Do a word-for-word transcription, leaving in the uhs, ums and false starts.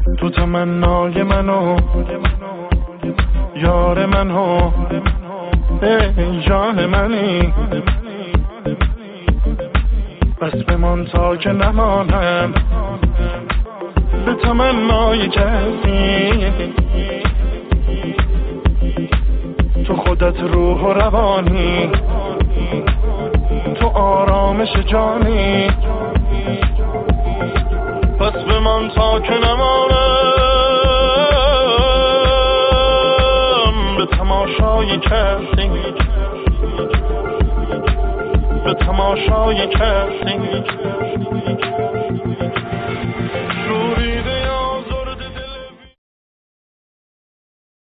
تو تمنای منو یار منو ای جان منی، بس بمان تا که نمانم به تمنای کسی. تو خودت روح و روانی، تو آرامش جانی، پس بمان تا که نمانم به تماشای کسی، به تماشای کسی.